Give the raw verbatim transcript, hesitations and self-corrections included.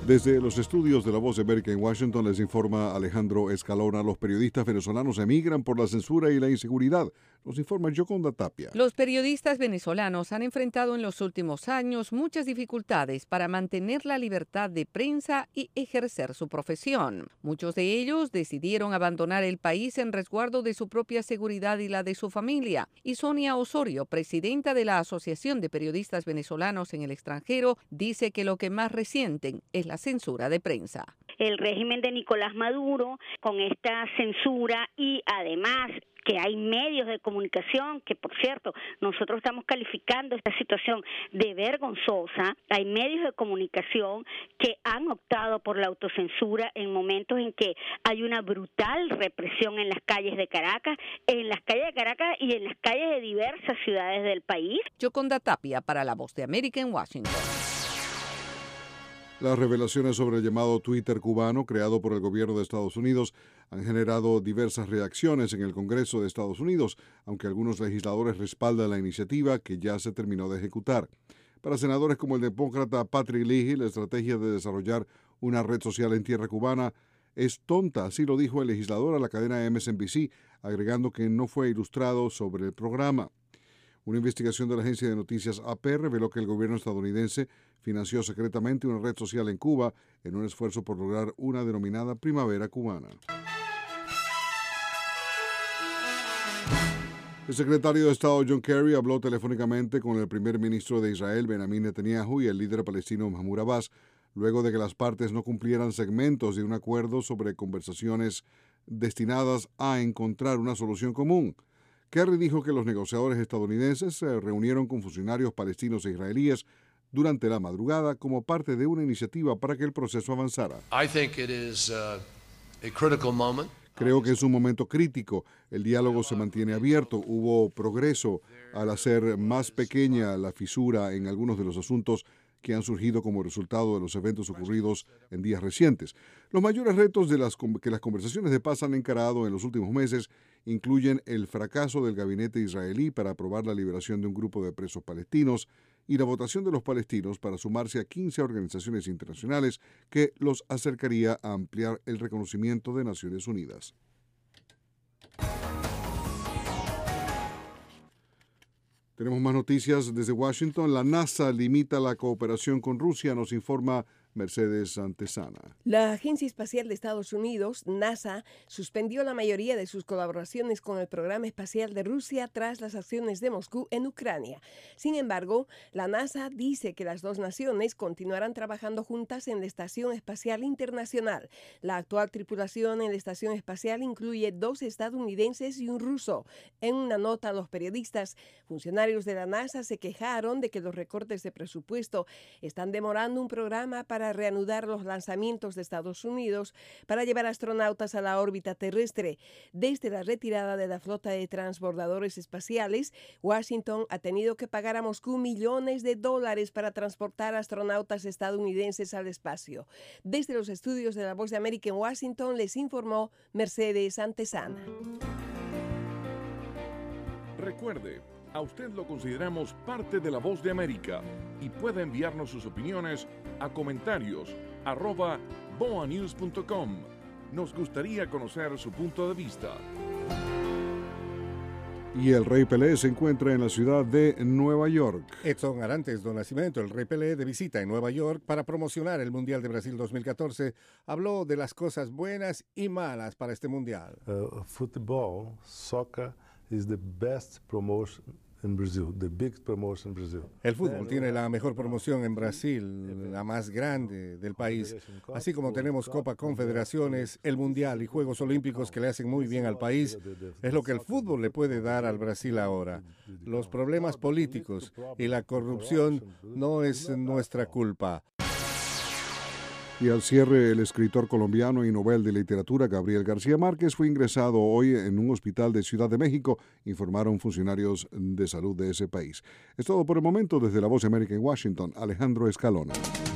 Desde los estudios de La Voz de América en Washington les informa Alejandro Escalona. Los periodistas venezolanos emigran por la censura y la inseguridad. Nos informa Yoconda Tapia. Los periodistas venezolanos han enfrentado en los últimos años muchas dificultades para mantener la libertad de prensa y ejercer su profesión. Muchos de ellos decidieron abandonar el país en resguardo de su propia seguridad y la de su familia. Y Sonia Osorio, presidenta de la Asociación de Periodistas Venezolanos en el Extranjero, dice que lo que más resienten es la censura de prensa. El régimen de Nicolás Maduro, con esta censura y además que hay medios de comunicación, que por cierto, nosotros estamos calificando esta situación de vergonzosa. Hay medios de comunicación que han optado por la autocensura en momentos en que hay una brutal represión en las calles de Caracas, en las calles de Caracas y en las calles de diversas ciudades del país. Yoconda Tapia para La Voz de América en Washington. Las revelaciones sobre el llamado Twitter cubano, creado por el gobierno de Estados Unidos, han generado diversas reacciones en el Congreso de Estados Unidos, aunque algunos legisladores respaldan la iniciativa que ya se terminó de ejecutar. Para senadores como el demócrata Patrick Leahy, la estrategia de desarrollar una red social en tierra cubana es tonta, así lo dijo el legislador a la cadena M S N B C, agregando que no fue ilustrado sobre el programa. Una investigación de la agencia de noticias A P reveló que el gobierno estadounidense financió secretamente una red social en Cuba en un esfuerzo por lograr una denominada primavera cubana. El secretario de Estado John Kerry habló telefónicamente con el primer ministro de Israel, Benjamin Netanyahu, y el líder palestino Mahmoud Abbas, luego de que las partes no cumplieran segmentos de un acuerdo sobre conversaciones destinadas a encontrar una solución común. Kerry dijo que los negociadores estadounidenses se reunieron con funcionarios palestinos e israelíes durante la madrugada como parte de una iniciativa para que el proceso avanzara. I think it is, uh, a critical moment. Creo que es un momento crítico. El diálogo se mantiene abierto. Hubo progreso al hacer más pequeña la fisura en algunos de los asuntos que han surgido como resultado de los eventos ocurridos en días recientes. Los mayores retos de las que las conversaciones de paz han encarado en los últimos meses incluyen el fracaso del gabinete israelí para aprobar la liberación de un grupo de presos palestinos y la votación de los palestinos para sumarse a quince organizaciones internacionales que los acercaría a ampliar el reconocimiento de Naciones Unidas. Tenemos más noticias desde Washington. La NASA limita la cooperación con Rusia, nos informa Mercedes Antesana. La Agencia Espacial de Estados Unidos, NASA, suspendió la mayoría de sus colaboraciones con el programa espacial de Rusia tras las acciones de Moscú en Ucrania. Sin embargo, la NASA dice que las dos naciones continuarán trabajando juntas en la Estación Espacial Internacional. La actual tripulación en la Estación Espacial incluye dos estadounidenses y un ruso. En una nota a los periodistas, funcionarios de la NASA se quejaron de que los recortes de presupuesto están demorando un programa para reanudar los lanzamientos de Estados Unidos para llevar astronautas a la órbita terrestre. Desde la retirada de la flota de transbordadores espaciales, Washington ha tenido que pagar a Moscú millones de dólares para transportar astronautas estadounidenses al espacio. Desde los estudios de La Voz de América en Washington les informó Mercedes Antesana. Recuerde, a usted lo consideramos parte de La Voz de América y puede enviarnos sus opiniones a comentarios arroba boa news punto com. Nos gustaría conocer su punto de vista. Y el Rey Pelé se encuentra en la ciudad de Nueva York. Edson Arantes do Nascimento, el Rey Pelé, de visita en Nueva York para promocionar el Mundial de Brasil dos mil catorce, habló de las cosas buenas y malas para este Mundial. Uh, football, soccer is the best promotion in Brazil, the big promotion in Brazil. El fútbol tiene la mejor promoción en Brasil, la más grande del país, así como tenemos Copa Confederaciones, el Mundial y Juegos Olímpicos que le hacen muy bien al país. Es lo que el fútbol le puede dar al Brasil ahora. Los problemas políticos y la corrupción no es nuestra culpa. Y al cierre, el escritor colombiano y Nobel de Literatura Gabriel García Márquez fue ingresado hoy en un hospital de Ciudad de México, informaron funcionarios de salud de ese país. Es todo por el momento. Desde La Voz de América en Washington, Alejandro Escalona.